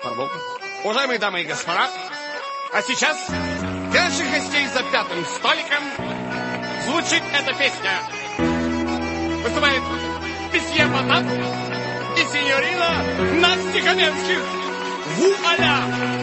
Пардон. Уважаемые дамы и господа, а сейчас для наших гостей за пятым столиком звучит эта песня. Выступает месье Потап и сеньорина Настя Каменских. Вуаля!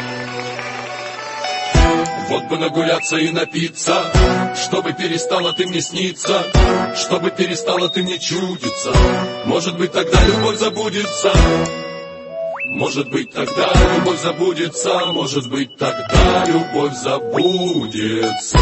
Вот бы нагуляться и напиться, чтобы перестала ты мне сниться, чтобы перестала ты мне чудиться. Может быть, тогда любовь забудется. Может быть, тогда любовь забудется. Может быть, тогда любовь забудется.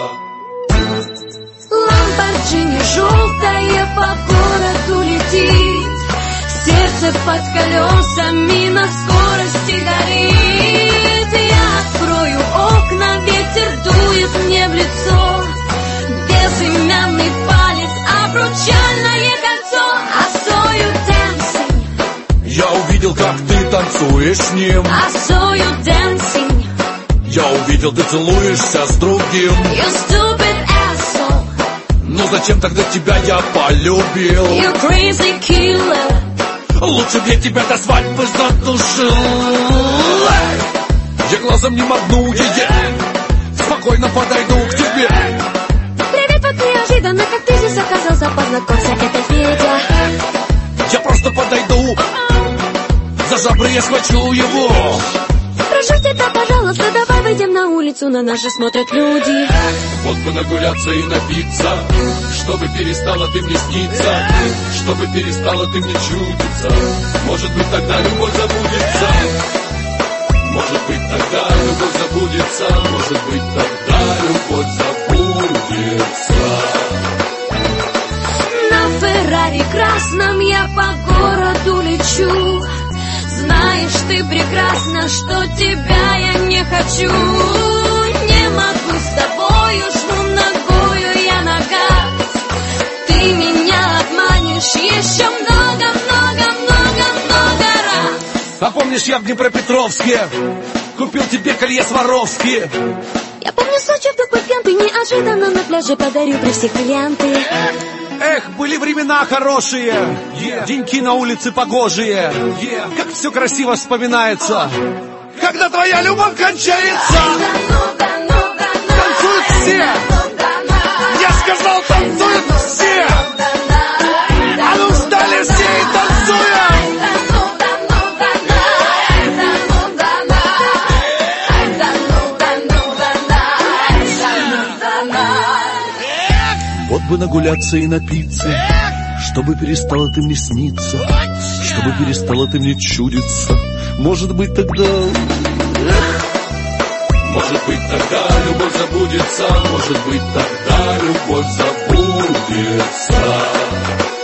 Ламборджини желтая по городу летит, сердце под колесами на скорости горит. Я открою окна, ветер дует мне в лицо, безымянный палец, обручальное кольцо. I saw you dancing. Я увидел, как ты танцуешь с ним. I saw you dancing. Я увидел, ты целуешься с другим. You stupid asshole. Но зачем тогда тебя я полюбил? You crazy killer. Лучше б я тебя до свадьбы задушил. Я глазом не моргну, спокойно подойду к тебе. Привет, вот неожиданно, как ты здесь оказался, познакомься, это Федя. Я просто подойду, за жабры я схвачу его. Прошу тебя, пожалуйста, давай выйдем на улицу, на нас же смотрят люди. Вот бы нагуляться и напиться, чтобы перестала ты мне сниться, чтобы перестала ты мне чудиться. Может быть, тогда любовь забудется. Может быть, тогда любовь забудется. Может быть, тогда любовь забудется. На Феррари красном я по городу лечу. Знаешь ты прекрасно, что тебя я не хочу. Не могу с тобою, жму ногою я на газ. Ты меня обманешь еще много раз. А помнишь, я в Днепропетровске купил тебе колье Сваровски? Я помню случай в такой пьянты, неожиданно на пляже подарю при всех бриллианты. Эх, были времена хорошие, деньки на улице погожие, как все красиво вспоминается, когда твоя любовь кончается. Танцуют все, я сказал, танцуют все. А ну встали все и танцуем. Вот бы нагуляться и напиться, чтобы перестала ты мне сниться, чтобы перестала ты мне чудиться. Может быть, тогда... Может быть, тогда любовь забудется. Может быть, тогда любовь забудется.